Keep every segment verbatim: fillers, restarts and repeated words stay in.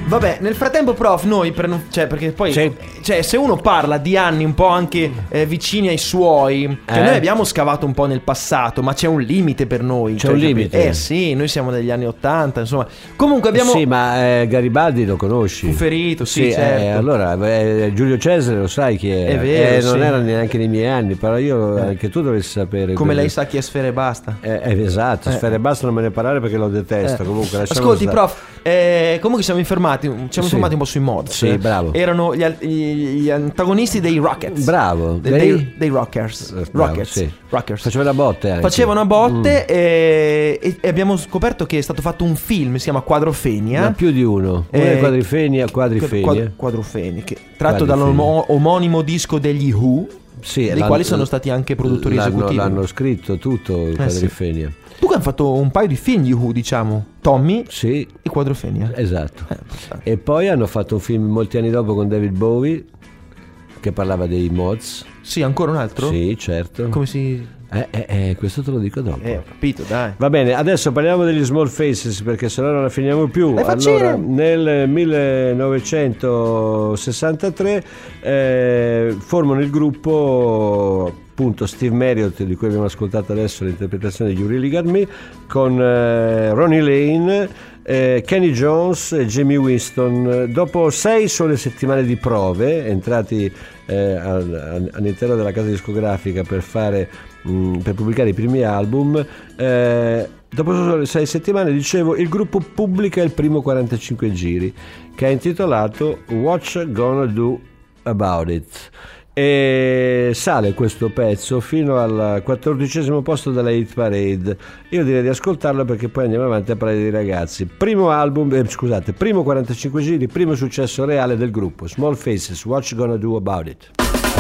Vabbè, nel frattempo, prof, noi per non, cioè, perché poi sì. Cioè, se uno parla di anni un po' anche eh, vicini ai suoi, che eh? noi abbiamo scavato un po' nel passato, ma c'è un limite per noi. C'è cioè, un limite. Eh sì, noi siamo degli anni ottanta, insomma. Comunque abbiamo Sì, ma eh, Garibaldi lo conosci? un ferito, sì, sì certo. eh, allora eh, Giulio Cesare lo sai chi è? È vero, eh, non sì. era neanche nei miei anni, però io eh. anche tu dovresti sapere. Come quello. lei sa chi è Sfera Ebbasta. Eh, eh, esatto, Eh. Sfera Ebbasta non me ne parlare perché lo detesto. Eh. Comunque, Ascolti, stare. prof, eh, comunque siamo informati, ci siamo Sì. informati un po' sui mods. Sì, bravo. Erano gli, gli, gli antagonisti dei Rockets. Bravo. De- Lei? dei, dei Rockers. Bravo, Rockets. sì. Rockers. Facevano a botte anche. Facevano a botte mm. e, e, e abbiamo scoperto che è stato fatto un film, si chiama Quadrofenia. Ma più di uno. Uno Eh, è Quadrifenia, Quadrifenia. Quad, Quadrofenia, che, tratto Quadrifenia. dall'omonimo disco degli Who, Sì, dei quali sono stati anche produttori l'hanno, esecutivi. L'hanno scritto tutto il Eh, Quadrifenia. sì. Tu che hanno fatto un paio di film gli Who, diciamo, Tommy Sì, e Quadrofenia. esatto. Eh, E poi hanno fatto un film molti anni dopo con David Bowie che parlava dei mods. Sì, ancora un altro? Sì, certo. Come si... Eh, eh, eh, questo te lo dico dopo. Eh, ho capito, dai. Va bene, adesso parliamo degli Small Faces perché sennò non la finiamo più. Le Allora, faccine. nel millenovecentosessantatré eh, formano il gruppo appunto Steve Marriott, di cui abbiamo ascoltato adesso l'interpretazione di You Really Got Me, con eh, Ronnie Lane, eh, Kenny Jones e Jamie Winston. Dopo sei sole settimane di prove, entrati eh, al- all'interno della casa discografica per fare mh, per pubblicare i primi album, eh, dopo solo sei settimane, dicevo, il gruppo pubblica il primo quarantacinque giri che è intitolato What Gonna Do About It, e sale questo pezzo fino al quattordicesimo posto della Hit Parade. Io direi di ascoltarlo perché poi andiamo avanti a parlare dei ragazzi. Primo album, eh, scusate, primo quarantacinque giri, primo successo reale del gruppo, Small Faces, What You Gonna Do About It.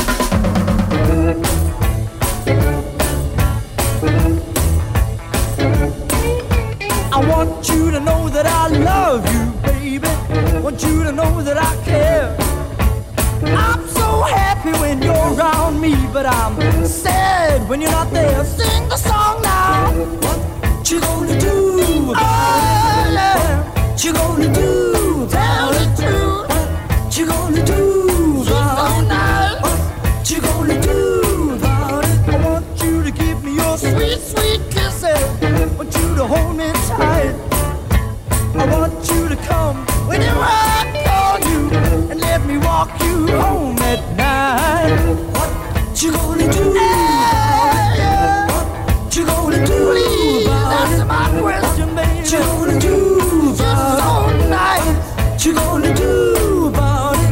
I want you to know that I love you, baby. Want you to know that I care. I'm so happy when you're around me, but I'm sad when you're not there. Sing the song now. What you gonna do? Oh, yeah. What you gonna do? Tell the truth. What you gonna do? She's so nice. What you gonna do about it? I want you to give me your sweet, sweet kisses. Want you to hold me tight. I want you to come when you rock on you and let me walk you home at night. What you gonna do? Yeah, yeah. What you gonna do? Please answer my question, baby. What you gonna do about it? So nice. What you gonna do about it?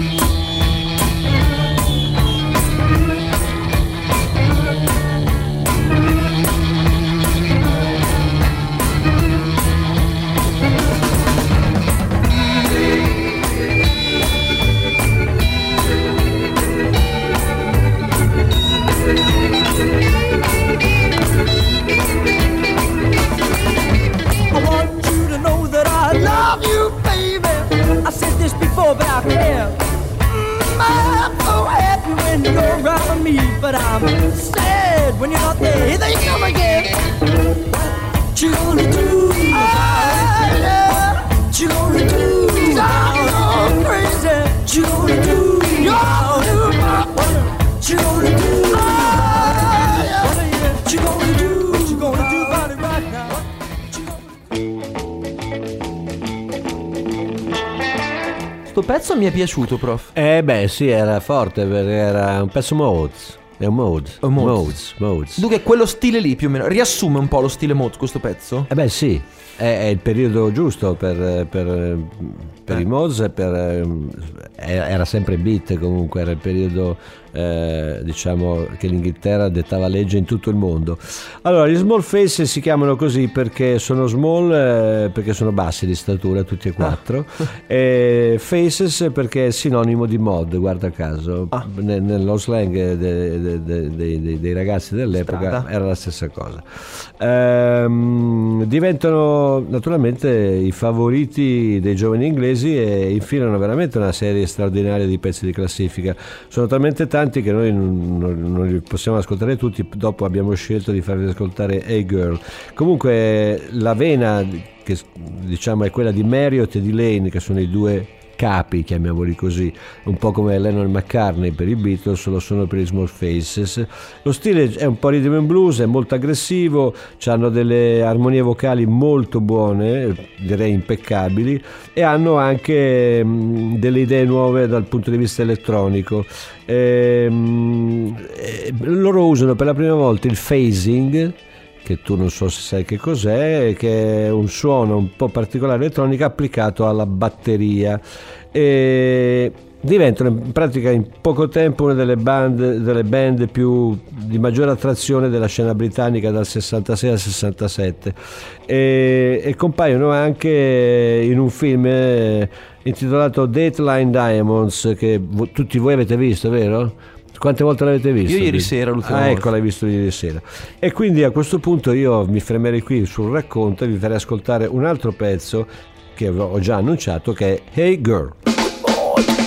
I want you to know that I love you, baby. I said this before, but I care. Mm, I'm so happy when you're around me, but I'm sad when you're not there. Here they come again. What you gonna do? Ah, yeah. What you gonna do? I'm so crazy. What you gonna do? You're do my what you gonna do? Ah, yeah. What you gonna do? What you gonna do about it right now? Sto pezzo mi è piaciuto, prof. Eh beh sì, era forte perché era un pezzo modes. È un mode. Un modes. Modes, modes. Dunque quello stile lì più o meno riassume un po' lo stile mod questo pezzo? Eh beh sì, è, è il periodo giusto per, per, per Eh. i mods e per, era era sempre beat comunque, era il periodo eh, diciamo che l'Inghilterra dettava legge in tutto il mondo. Allora gli Small Faces si chiamano così perché sono small, eh, perché sono bassi di statura tutti e quattro, Ah. e Faces perché è sinonimo di mod, guarda caso. Ah. Ne- nello slang de- de- de- de- de- dei ragazzi dell'epoca Strada. era la stessa cosa. Ehm, diventano naturalmente i favoriti dei giovani inglesi e infilano veramente una serie straordinaria di pezzi di classifica. Sono talmente tanti che noi non, non- non li possiamo ascoltare tutti. Dopo abbiamo scelto di farvi ascoltare Hey Girl. Comunque la vena che diciamo è quella di Marriott e di Lane, che sono i due capi, chiamiamoli così, un po' come Lennon e McCartney per i Beatles, lo sono per i Small Faces. Lo stile è un po' rhythm and blues, è molto aggressivo, hanno delle armonie vocali molto buone, direi impeccabili, e hanno anche mh, delle idee nuove dal punto di vista elettronico. E, mh, e loro usano per la prima volta il phasing, che tu non so se sai che cos'è, che è un suono un po' particolare elettronico applicato alla batteria, e diventano in pratica in poco tempo una delle band, delle band più di maggiore attrazione della scena britannica dal sessantasei al sessantasette, e, e compaiono anche in un film eh, intitolato Dateline Diamonds, che vo- tutti voi avete visto, vero? Quante volte l'avete visto? Io ieri sera, l'ultima ah, volta. ecco, l'hai visto ieri sera. E quindi a questo punto io mi fermerei qui sul racconto e vi farei ascoltare un altro pezzo che ho già annunciato, che è Hey Girl. Oh,